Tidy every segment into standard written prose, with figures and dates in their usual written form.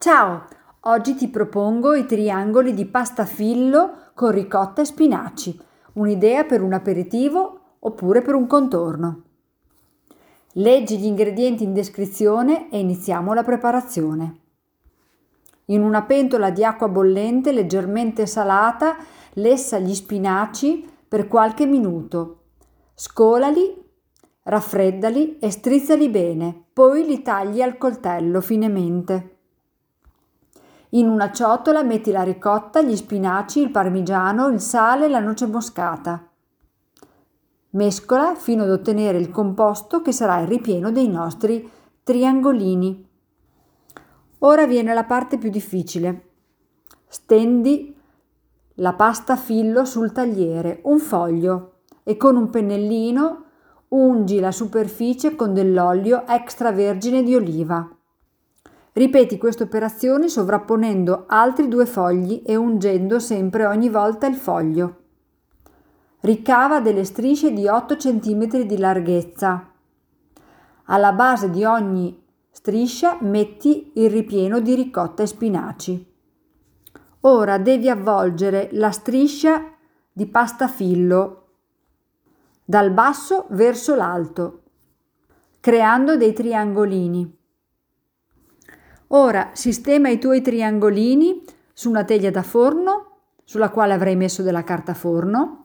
Ciao, oggi ti propongo i triangoli di pasta fillo con ricotta e spinaci, un'idea per un aperitivo oppure per un contorno. Leggi gli ingredienti in descrizione e iniziamo la preparazione. In una pentola di acqua bollente leggermente salata, lessa gli spinaci per qualche minuto. Scolali, raffreddali e strizzali bene, poi li tagli al coltello finemente. In una ciotola metti la ricotta, gli spinaci, il parmigiano, il sale e la noce moscata. Mescola fino ad ottenere il composto che sarà il ripieno dei nostri triangolini. Ora viene la parte più difficile. Stendi la pasta fillo sul tagliere, un foglio, e con un pennellino ungi la superficie con dell'olio extravergine di oliva. Ripeti questa operazione sovrapponendo altri 2 fogli e ungendo sempre ogni volta il foglio. Ricava delle strisce di 8 cm di larghezza. Alla base di ogni striscia metti il ripieno di ricotta e spinaci. Ora devi avvolgere la striscia di pasta fillo dal basso verso l'alto, creando dei triangolini. Ora sistema i tuoi triangolini su una teglia da forno sulla quale avrai messo della carta forno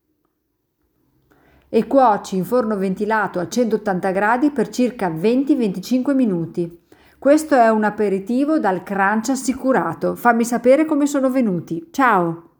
e cuoci in forno ventilato a 180 gradi per circa 20-25 minuti. Questo è un aperitivo dal crunch assicurato. Fammi sapere come sono venuti. Ciao!